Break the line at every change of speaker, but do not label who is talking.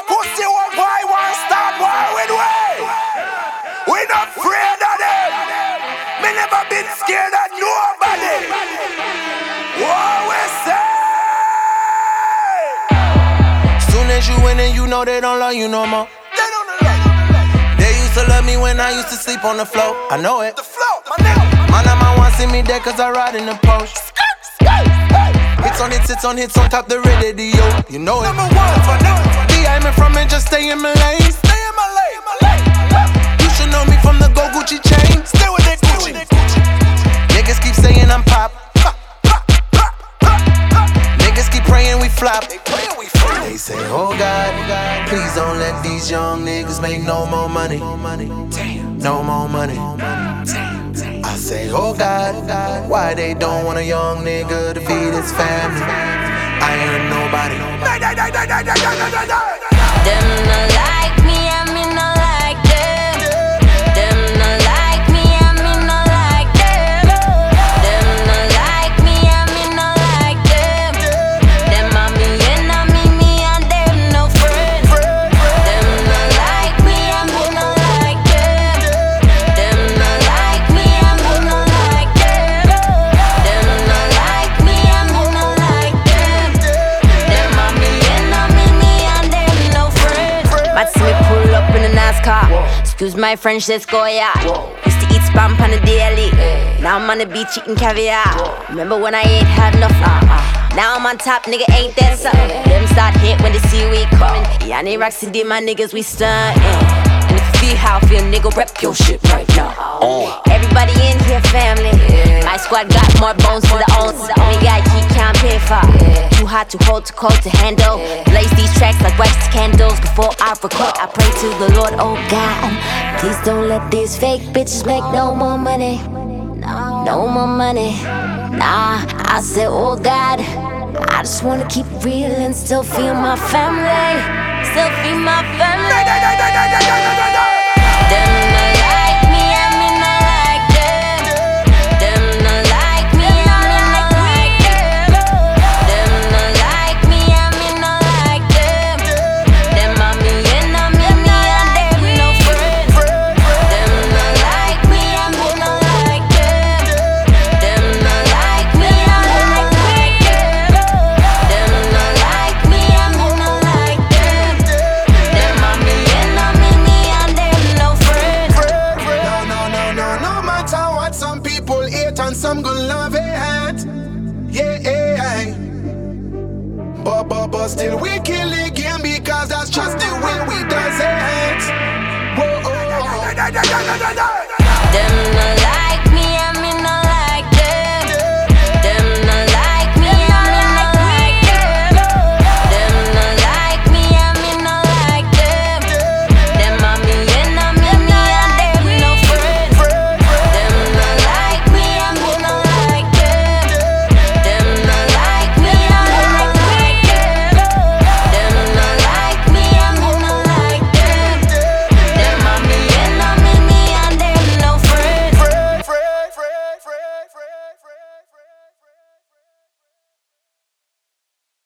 pussy one boy want start war with we not afraid of them. Me never been scared of nobody. What we say? Soon as you win and you know they don't love you no more. They don't love you. They used to love me when I used to sleep on the floor. I know it. The floor, my nigga. My number one see me dead cause I ride in the post. Hits on top the radio. You know it. Number one for now. I'm from and just stay in my lane. Stay in my lane. You should know me from the Go Gucci chain. Stay with that Gucci. Niggas keep saying I'm pop. Niggas keep praying we flop. They say, oh God, please don't let these young niggas make no more money. No more money. I say, oh God, why they don't want a young nigga to feed his family? I ain't nobody.
Them not like me, I mean not like them. Them not like me, I mean not like them. Them not like me, I mean not like them. Them a me and them no friends. Them not like me, I mean not like them. Them not like me, I mean not like them. Them not like me, I mean not like them. Them a me and them no friends. Might see me pull up in a nice car. Excuse my French, let's go, yeah. Used to eat spam on the daily. Now I'm on the beach eating caviar. Remember when I ain't had enough? Now I'm on top, nigga, ain't that something? Them start hit when they see we coming. Yeah, I need rocks to did my niggas, we stuntin'. And if you feel how I feel, nigga, rep your shit right now. Everybody in here, family. My squad got more bones for the own. We got he can't pay for. Too hot to hold, too cold to handle. Blaze these tracks like wax candles. Before I record, I pray to the Lord, oh God. Please don't let these fake bitches make no more money. No more money. Nah, I said, oh God, I just wanna keep real and still feel my family. Still feel my family. Them not like me, I mean not like them. Them not like me, I mean not like them. Them not like me, I mean not like them. Them a me and them no friends. Them not like me, I mean not like them. Them not like me, I mean not like them. Them not like me, I mean not like them. Them a me and them no friends.
No matter what some people hate and some gon' love it. Yeah. But still we kill the game because that's just the way we does it. Whoa.
Them not